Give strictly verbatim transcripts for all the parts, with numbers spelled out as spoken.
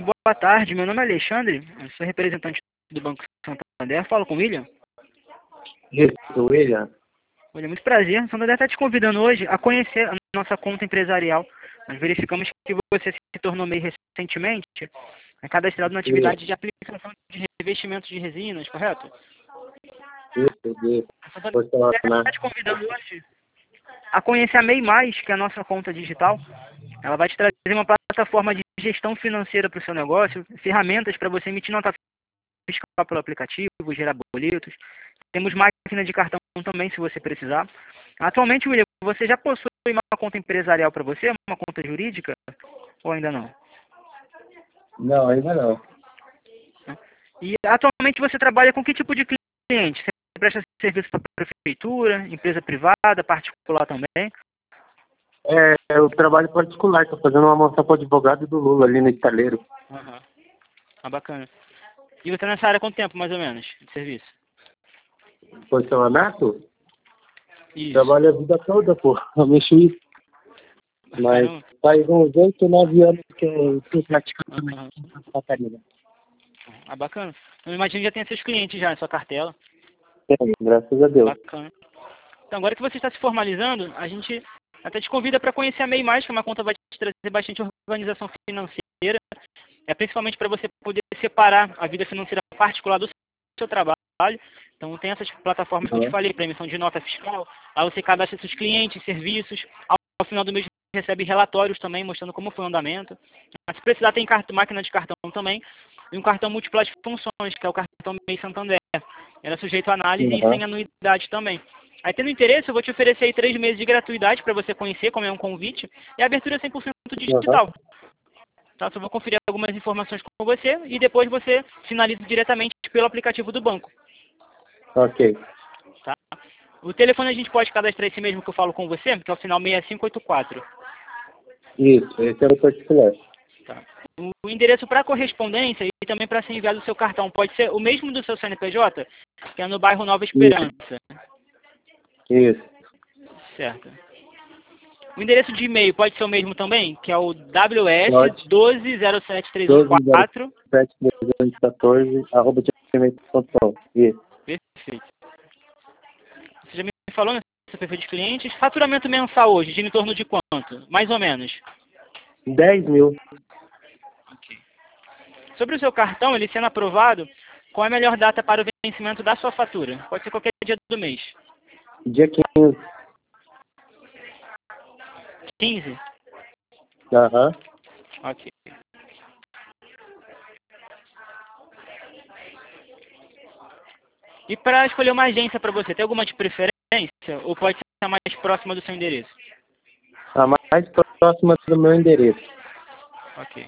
boa tarde. Meu nome é Alexandre, eu sou representante do Banco Santander. Falo com o William. Isso, William. William, muito prazer. O Santander está te convidando hoje a conhecer a nossa conta empresarial. Nós verificamos que você se tornou meio recentemente é cadastrado na atividade de aplicação de revestimentos de resinas, correto? Isso, isso. A Santander está te convidando hoje a conhecer a MEI Mais, que é a nossa conta digital. Ela vai te trazer uma plataforma de gestão financeira para o seu negócio, ferramentas para você emitir nota fiscal pelo aplicativo, gerar boletos. Temos máquina de cartão também, se você precisar. Atualmente, William, você já possui uma conta empresarial para você, uma conta jurídica, ou ainda não? Não, ainda não. E atualmente você trabalha com que tipo de cliente? Você presta serviço para prefeitura, empresa privada, particular também? É, eu trabalho particular, estou fazendo uma moção para o advogado do Lula ali no estaleiro. Aham. Ah, bacana. E você está nessa área há quanto tempo, mais ou menos, de serviço? Porcelanato? Isso. Trabalho a vida toda, pô. Eu mexo isso. Mas Caramba. faz uns oito, nove anos que eu estou praticando Aham. em Santa Catarina. Ah, bacana. Eu imagino que já tem seus clientes já na sua cartela. Tenho, graças a Deus. Bacana. Então, agora que você está se formalizando, a gente até te convida para conhecer a MEI Mais, que é uma conta que vai te trazer bastante organização financeira. É principalmente para você poder separar a vida financeira particular do seu trabalho. Então, tem essas plataformas que eu te falei, para emissão de nota fiscal. Lá você cadastra seus clientes, serviços. Ao, ao final do mês, recebe relatórios também, mostrando como foi o andamento. Mas, se precisar, tem cartão, máquina de cartão também. E um cartão múltiplas funções, que é o cartão MEI Santander. Era sujeito a análise Uhum. e sem anuidade também. Aí, tendo interesse, eu vou te oferecer aí três meses de gratuidade para você conhecer, como é um convite. E a abertura é cem por cento digital. Uhum. Tá? Só vou conferir algumas informações com você e depois você finaliza diretamente pelo aplicativo do banco. Ok. Tá? O telefone a gente pode cadastrar esse mesmo que eu falo com você, que é o final seis cinco oito quatro. Isso, esse é o particular. Tá? O endereço para correspondência e também para ser enviado o seu cartão pode ser o mesmo do seu C N P J, que é no bairro Nova Esperança. Isso. Certo. O endereço de e-mail pode ser o mesmo também, que é o W S Pode. um dois zero sete três um quatro. sete trezentos e quatorze, arroba gmail ponto com. Isso. Perfeito. Você já me falou nesse perfil de clientes. Faturamento mensal hoje, de em torno de quanto? Mais ou menos. dez mil. Sobre o seu cartão, ele sendo aprovado, qual é a melhor data para o vencimento da sua fatura? Pode ser qualquer dia do mês. Dia quinze. quinze? Aham. Ok. E para escolher uma agência para você, tem alguma de preferência? Ou pode ser a mais próxima do seu endereço? A mais próxima do meu endereço. Ok.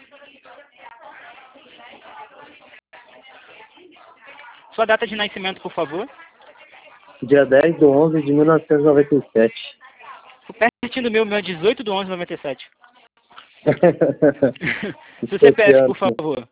Sua data de nascimento, por favor. Dia dez de onze de mil novecentos e noventa e sete. Ficou pertinho do meu, meu é dezoito de onze de noventa e sete. Seu C P F, por favor.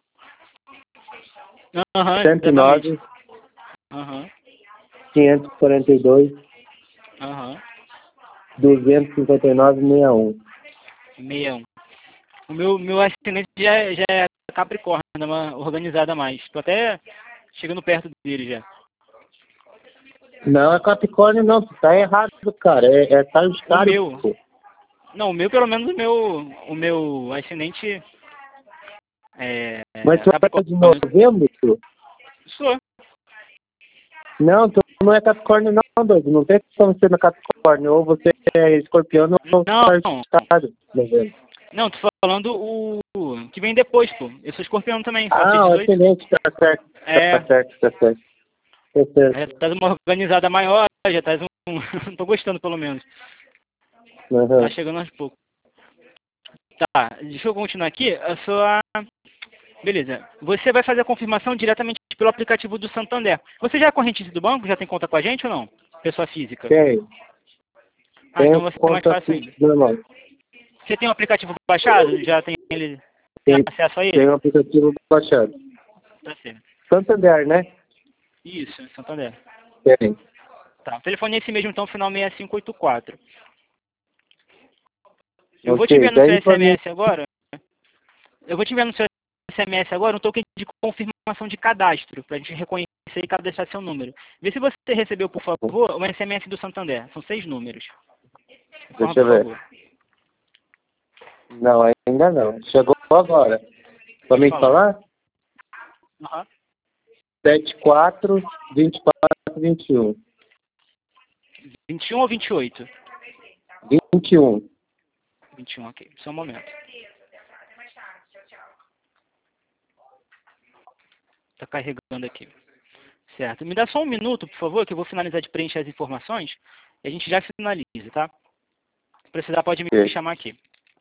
Aham, cento e nove, Aham, quinhentos e quarenta e dois, aham. duzentos e cinquenta e nove, sessenta e um. sessenta e um. O meu, meu ascendente já, é- já é Capricórnio, é uma organizada a mais. Tô até chegando perto dele já. Não, é Capricórnio não, tá errado, cara. É, é O Sagitário, meu. pô. Não, o meu, pelo menos, o meu, o meu ascendente é, Mas é tu é de Capricórnio. novembro, pô? Sou. Não, tu não é Capricórnio não, doido. Não tem como ser no Capricórnio. Ou você é escorpião ou Não, Sagitário. Novembro. não, tô falando o que vem depois, pô. Eu sou escorpião também, só fiz Ah, dezoito. excelente, tá certo. É, Tá certo, tá certo. Tá certo. já tá uma organizada maior, já tá um... tô gostando, pelo menos. Uhum. Tá chegando aos poucos. Tá, deixa eu continuar aqui. A sua... Beleza. Você vai fazer a confirmação diretamente pelo aplicativo do Santander. Você já é correntista do banco? Já tem conta com a gente ou não? Pessoa física. Tem. Ah, então Tem vai ser mais conta fácil ainda. normal. Você tem o aplicativo baixado? Já tem ele tem Tem, acesso a ele? tem um aplicativo baixado. Tá certo. Santander, né? Isso, Santander. Tem. Tá. O telefone é esse mesmo, então, final seis cinco oito quatro. Eu vou te Ok, enviar no seu daí pra mim... S M S agora. Eu vou te enviar no seu S M S agora um token de confirmação de cadastro, para a gente reconhecer e cadastrar seu número. Vê se você recebeu, por favor, o S M S do Santander. São seis números. Deixa eu ver. Favor. Não, ainda não. Chegou agora. Pra me falar? Uhum. sete quatro, vinte e quatro, vinte e um. vinte e um ou vinte e oito? vinte e um. vinte e um, ok. Só um momento. Tá carregando aqui. Certo. Me dá só um minuto, por favor, que eu vou finalizar de preencher as informações e a gente já finaliza, tá? Se precisar, pode me Sim. chamar aqui.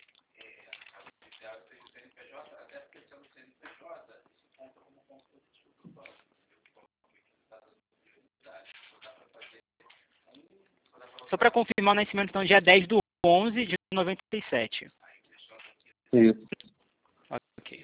Só para confirmar o nascimento, então, dia dez do onze de noventa e sete. Isso. Ok.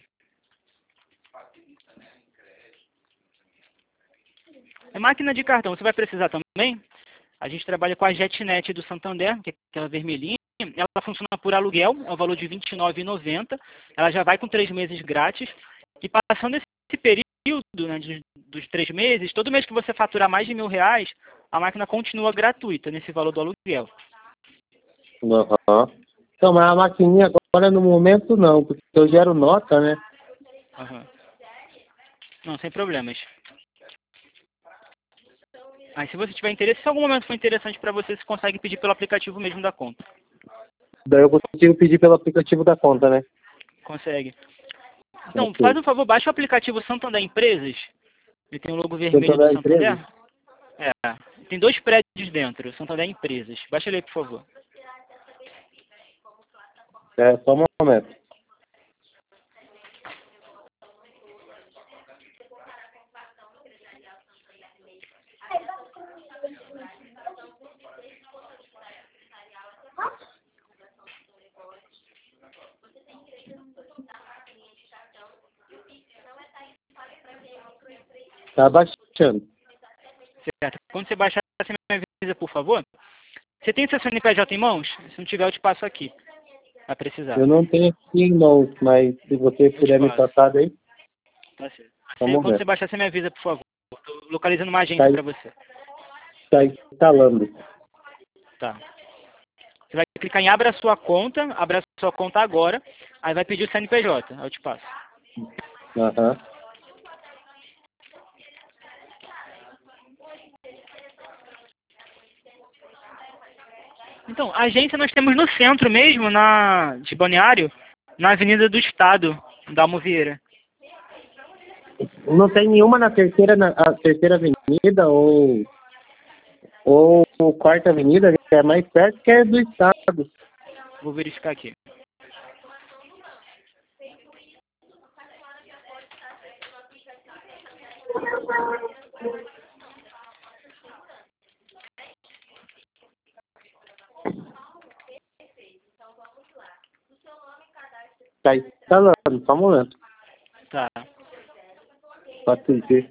A máquina de cartão, você vai precisar também? A gente trabalha com a JetNet do Santander, que é aquela vermelhinha. Ela funciona por aluguel, é o valor de vinte e nove reais e noventa centavos. Ela já vai com três meses grátis. E passando esse período, né, de, dos três meses, todo mês que você faturar mais de mil reais, a máquina continua gratuita nesse valor do aluguel. Uhum. Então, mas a maquininha agora no momento não, porque eu gero nota, né? Uhum. Não, sem problemas. Aí, se você tiver interesse, se algum momento for interessante para você, você consegue pedir pelo aplicativo mesmo da conta. Daí eu consigo pedir pelo aplicativo da conta, né? Consegue. Então, Ok. faz um favor, baixa o aplicativo Santander Empresas. Ele tem o logo vermelho Santander do Santander. Empresas? É. Tem dois prédios dentro, Santander Empresas. Baixa ele aí, por favor. É, só um momento. Tá baixando. Certo. Quando você baixar, você me avisa, por favor. Você tem seu C N P J em mãos? Se não tiver, eu te passo aqui. Vai precisar. Eu não tenho aqui em mãos, mas se você puder me passo. passar daí, Tá certo. só um Você, quando momento. você baixar, você me avisa, por favor. Tô localizando uma agência Tá, para você. tá instalando. Tá. Você vai clicar em abra sua conta, abra sua conta agora, aí vai pedir o C N P J, aí eu te passo. Aham. Então, a agência nós temos no centro mesmo, na, de Balneário, na Avenida do Estado, da Almovieira. Não tem nenhuma na terceira, na a terceira avenida ou, ou quarta avenida, que é mais perto, que é do estado. Vou verificar aqui. Tá instalando, só um momento. Tá. Pode sentir.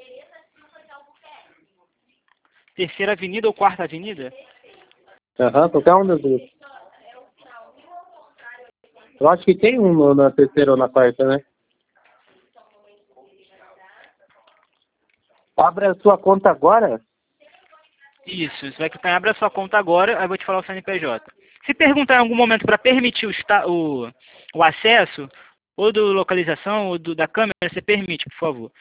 Terceira Avenida ou Quarta Avenida? Aham, qualquer um das duas. Eu acho que tem um no- na terceira ou na quarta, né? Abre a sua conta agora? Isso, você vai clicar em abra sua conta agora, aí eu vou te falar o C N P J. Se perguntar em algum momento para permitir o, esta, o, o acesso, ou do localização, ou do, da câmera, você permite, por favor.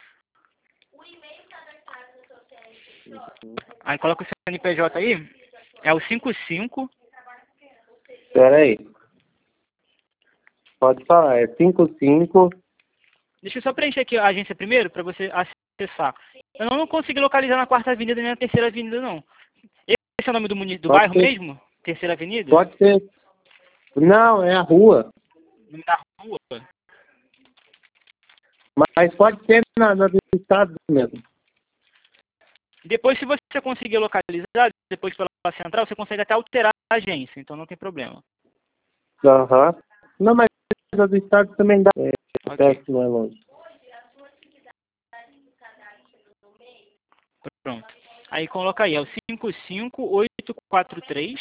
Aí coloca o C N P J aí, é o cinco cinco. Pera aí. Pode falar, é cinco cinco. Deixa eu só preencher aqui a agência primeiro, para você acessar. Eu não consegui localizar na Quarta Avenida nem na Terceira Avenida, não. Esse é o nome do, muni- do Pode bairro ser. mesmo? Terceira Avenida? Pode ser. Não, é a rua. O nome da rua? Mas pode ser na, na do estado mesmo. Depois, se você conseguir localizar, depois pela central, você consegue até alterar a agência, então não tem problema. Aham. Não, mas a do estado também dá. É, Ok. perto, não é longe. Pronto. Aí coloca aí, é o cinco cinco oito quatro três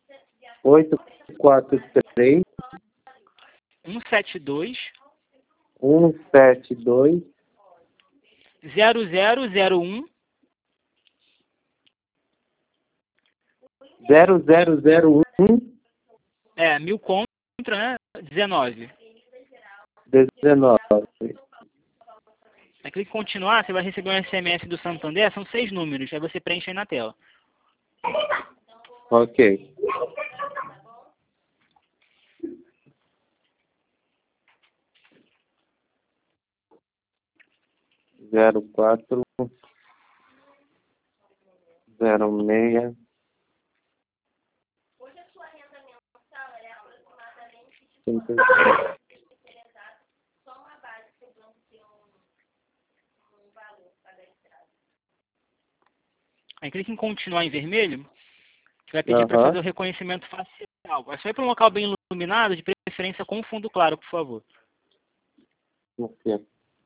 oito quatro três um sete dois um sete dois zero zero zero um zero zero zero um é mil contra, né? dezenove. dezenove. Aí clique em continuar, você vai receber um S M S do Santander, são seis números, aí você preenche aí na tela. Ok. Zero quatro zero seis cinco. Aí clique em continuar em vermelho, que vai pedir para fazer o reconhecimento facial. É só ir para um local bem iluminado, de preferência com fundo claro, por favor. Ok.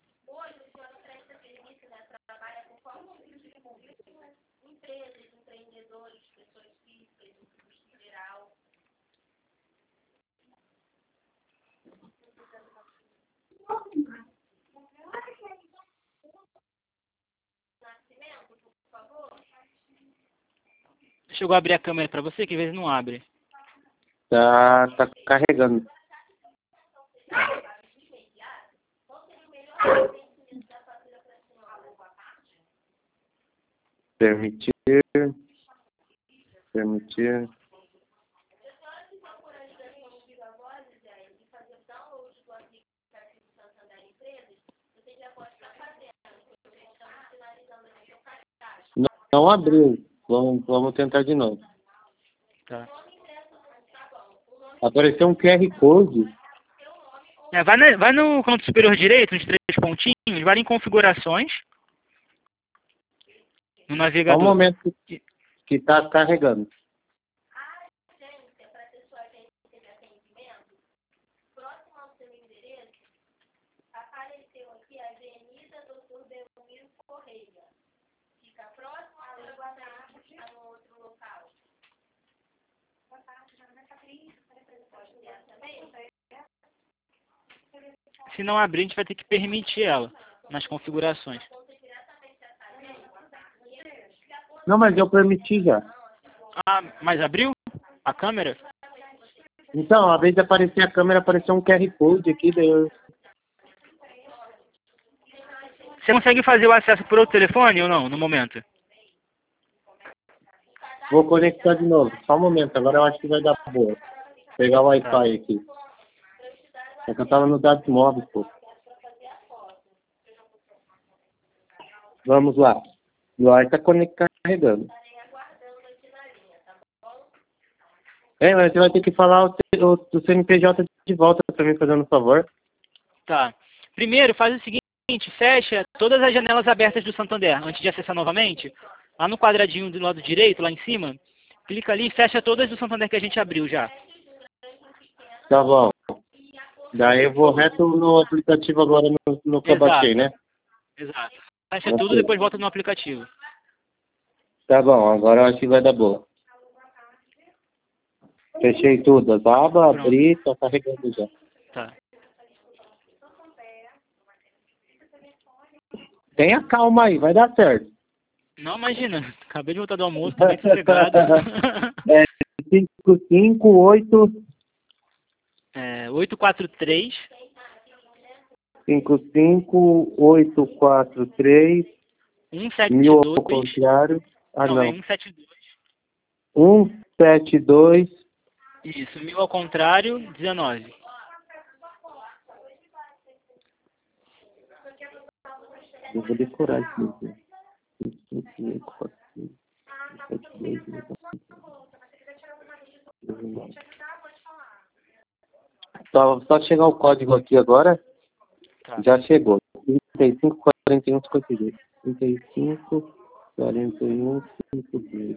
Chegou a abrir a câmera para você, que às vezes não abre. Tá, tá carregando. Permitir. Permitir. Não, não abriu. Vamos, vamos tentar de novo. Tá. Apareceu um Q R Code. É, vai, na, vai no canto superior direito, nos três pontinhos, vai em configurações. No navegador. Só um momento que, que tá carregando. Se não abrir, a gente vai ter que permitir ela nas configurações. Não, mas eu permiti já. Ah, mas abriu a câmera? Então, ao invés de aparecer a câmera, apareceu um Q R Code aqui. Daí eu... Você consegue fazer o acesso por outro telefone ou não, no momento? Vou conectar de novo. Só um momento, agora eu acho que vai dar boa. Vou pegar o Wi-Fi Tá. aqui. É que eu tava no dados móveis, pô. Vamos lá. O ar tá conectado, carregando. É, mas você vai ter que falar o, o, o C N P J de volta pra mim, fazendo um favor. Tá. Primeiro, faz o seguinte, fecha todas as janelas abertas do Santander, antes de acessar novamente. Lá no quadradinho do lado direito, lá em cima, clica ali e fecha todas do Santander que a gente abriu já. Tá bom. Daí eu vou reto no aplicativo agora no, no que eu baixei, né? Exato. Fecha Ok. tudo e depois volta no aplicativo. Tá bom, agora eu acho que vai dar boa. Fechei tudo. As abas, abri, tá carregando já. Tá. Tenha calma aí, vai dar certo. Não, imagina. Acabei de voltar do almoço, tô bem sossegado. É cinco cinco oito É, oito quatro três, cinco cinco oito quatro três um sete mil ao dois. contrário. Ah, Não, é não. um sete dois. um sete dois. Isso, mil ao contrário, dezenove. Eu vou decorar isso aqui. Só, só chegar o código aqui agora. Tá. Já chegou. trinta e cinco, quarenta e um, cinquenta e dois. trinta e cinco, quarenta e um, cinquenta e dois.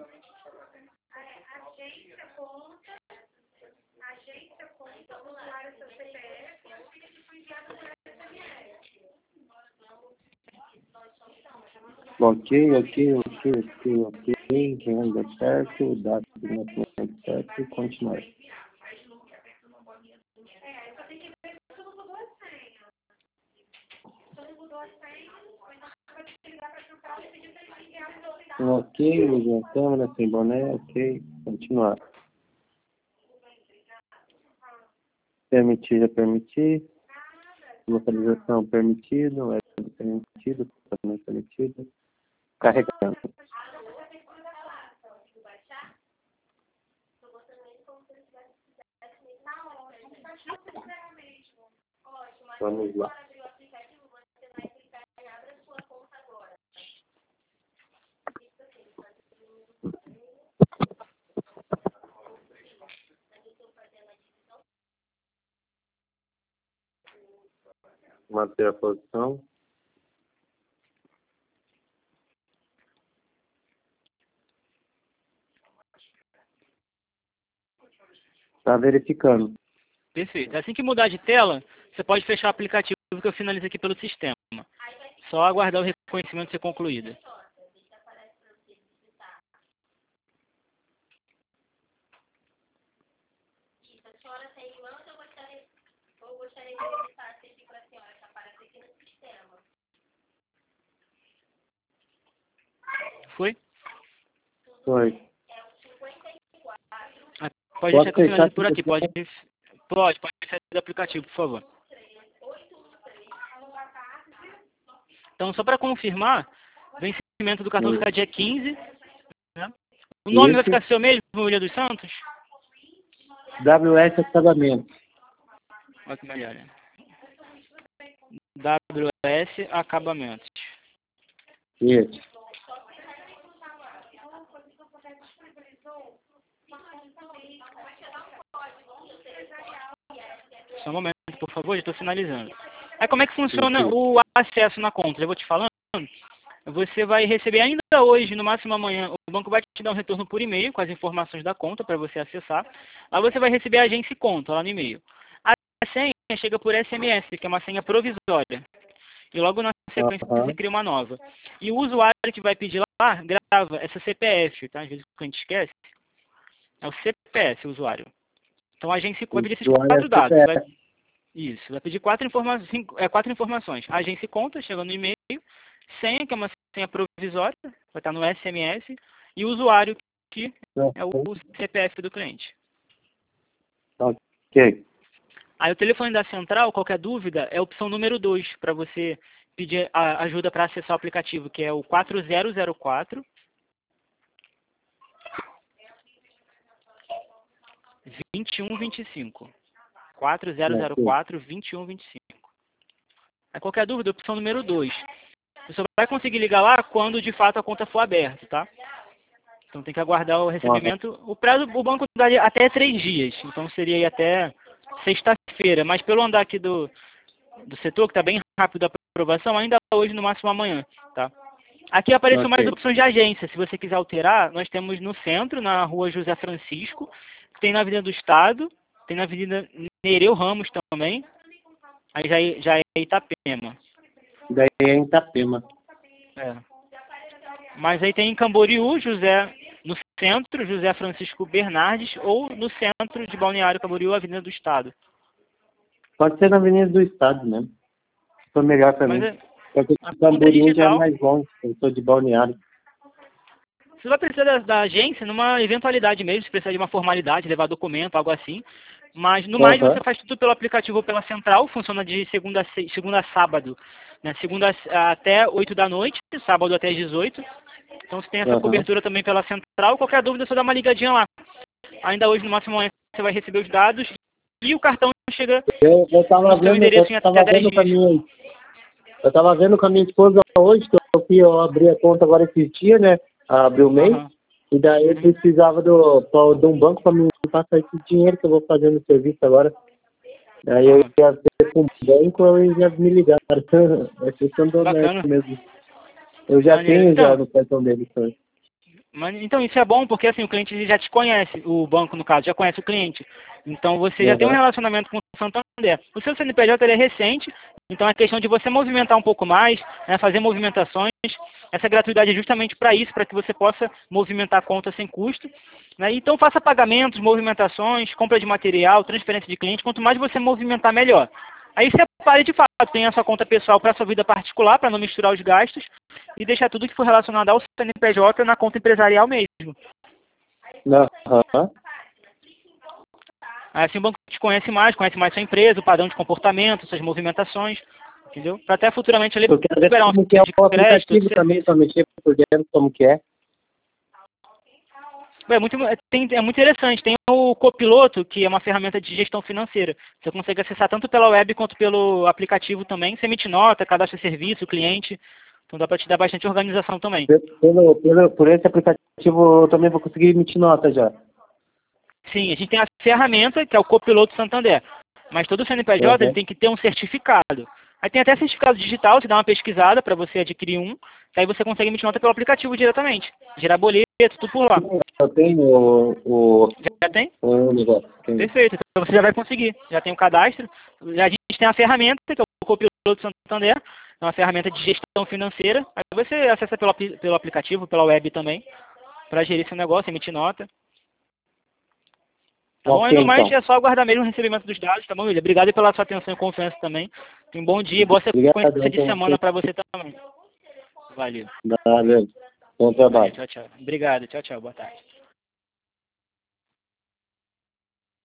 Ok, ok, ok, ok, ok. Renda certo, data de nascimento certo e continuar. Um ok, usa a câmera, sem boné, ok. Continuar. Permitir é permitir. Localização permitido, é permitido, também permitido. Carregando. Vamos lá. Manter a posição. Está verificando. Perfeito. Assim que mudar de tela, você pode fechar o aplicativo que eu finalizo aqui pelo sistema. Só aguardar o reconhecimento ser concluído. Foi? Foi. Ah, pode deixar que eu finalizo por aqui. Pode, Pode, pode, pode sair do aplicativo, por favor. Então, só para confirmar, vencimento do cartão fica dia quinze. Né? O nome vai ficar seu mesmo, William dos Santos? W S Acabamento. Olha que melhor, né? W S Acabamentos. Isso. Só um momento, por favor, já estou finalizando. Aí como é que funciona o acesso na conta? Eu vou te falando. Você vai receber ainda hoje, no máximo amanhã, o banco vai te dar um retorno por e-mail com as informações da conta para você acessar. Lá você vai receber a agência e conta lá no e-mail. A senha chega por S M S, que é uma senha provisória. E logo na sequência Uhum. você cria uma nova. E o usuário que vai pedir lá, grava essa C P F, tá? Às vezes o cliente esquece. É o C P F, o usuário. Então a agência vai pedir esses quatro dados. Vai, isso, vai pedir quatro, informa cinco, é, quatro informações. A agência e conta, chega no e-mail. Senha, que é uma senha provisória, vai estar no S M S. E o usuário, que é o C P F do cliente. Ok. Aí o telefone da central, qualquer dúvida, é a opção número dois, para você pedir a ajuda para acessar o aplicativo, que é o quatro zero zero quatro, vinte e um vinte e cinco. quatro zero zero quatro, vinte e um vinte e cinco. Aí qualquer dúvida, opção número dois. Você só vai conseguir ligar lá quando de fato a conta for aberta, tá? Então tem que aguardar o recebimento. O prazo, o banco daria até três dias, então seria aí até sexta-feira. Mas pelo andar aqui do, do setor, que está bem rápido a aprovação, ainda hoje, no máximo amanhã, tá? Aqui apareceu Ok. mais opções de agência. Se você quiser alterar, nós temos no centro, na rua José Francisco, tem na Avenida do Estado, tem na Avenida Nereu Ramos também, aí já, é- já é Itapema. Daí é em Itapema. É. Mas aí tem em Camboriú, José, no centro, José Francisco Bernardes, ou no centro de Balneário Camboriú, Avenida do Estado. Pode ser na Avenida do Estado, né? Se for melhor para mim. Mas é, Porque a o conta é Camboriú já é digital. mais longe. Eu sou de Balneário. Você vai precisar da, da agência numa eventualidade mesmo, se precisar de uma formalidade, levar documento, algo assim. Mas, no mais, Uhum. você faz tudo pelo aplicativo ou pela central, funciona de segunda a, se- segunda a sábado, né? Segunda a- até oito da noite, sábado até às dezoito. Então você tem essa Uhum. cobertura também pela central. Qualquer dúvida, é só dá uma ligadinha lá. Ainda hoje, no máximo, amanhã, você vai receber os dados e o cartão chega Eu, eu tava no seu vendo, endereço em eu até tava dez vendo com a dias. minha, eu tava vendo com a minha esposa hoje, que eu, que eu abri a conta agora esses dias, né? Abri o mês. Aham. E daí eu precisava do, do- de um banco para me passar esse dinheiro que eu vou fazer no serviço agora. Daí eu Aham. ia ver com o banco e já me ligaram. É questão do Bacana. honesto mesmo. Eu já Maneiro. tenho Então, já no cartão dele. Então. Mas, então, isso é bom porque assim, o cliente já te conhece, o banco, no caso, já conhece o cliente. Então, você já tem um Uhum. relacionamento com o Santander. O seu C N P J ele é recente, então é questão de você movimentar um pouco mais, né, fazer movimentações. Essa gratuidade é justamente para isso, para que você possa movimentar a conta sem custo. Né? Então, faça pagamentos, movimentações, compra de material, transferência de cliente. Quanto mais você movimentar, melhor. Aí você separe de fato, tenha a sua conta pessoal para a sua vida particular, para não misturar os gastos, e deixar tudo que for relacionado ao C N P J na conta empresarial mesmo. Aham. Assim o banco te conhece mais, conhece mais sua empresa, o padrão de comportamento, suas movimentações, entendeu? Para até futuramente ele Porque às vezes liberar um como que é de o crédito, aplicativo também para mexer por dentro, como que é. É muito, tem, é muito interessante. Tem o Copiloto, que é uma ferramenta de gestão financeira. Você consegue acessar tanto pela web quanto pelo aplicativo também. Você emite nota, cadastra serviço, cliente. Então dá para te dar bastante organização também. Pelo, pelo, por esse aplicativo eu também vou conseguir emitir nota já. Sim, a gente tem a ferramenta, que é o Copiloto Santander. Mas todo C N P J Uhum. ele tem que ter um certificado. Aí tem até certificado digital, você dá uma pesquisada para você adquirir um, que aí você consegue emitir nota pelo aplicativo diretamente. Gerar boleto, tudo por lá. Eu tenho o, o, Já tem? o negócio. Tenho. Perfeito, então você já vai conseguir. Já tem o cadastro. A gente tem a ferramenta, que é o Copiloto Santander, é uma ferramenta de gestão financeira. Aí você acessa pelo, pelo aplicativo, pela web também, para gerir seu negócio, emitir nota. Tá bom? Ok, Ainda mais então. é só aguardar mesmo o recebimento dos dados, tá bom, William? Obrigado pela sua atenção e confiança também. Um bom dia e boa sequência Obrigado, de semana para você também. Valeu. Valeu. Bom Valeu, trabalho. tchau, tchau. Obrigado, tchau, tchau. Boa tarde.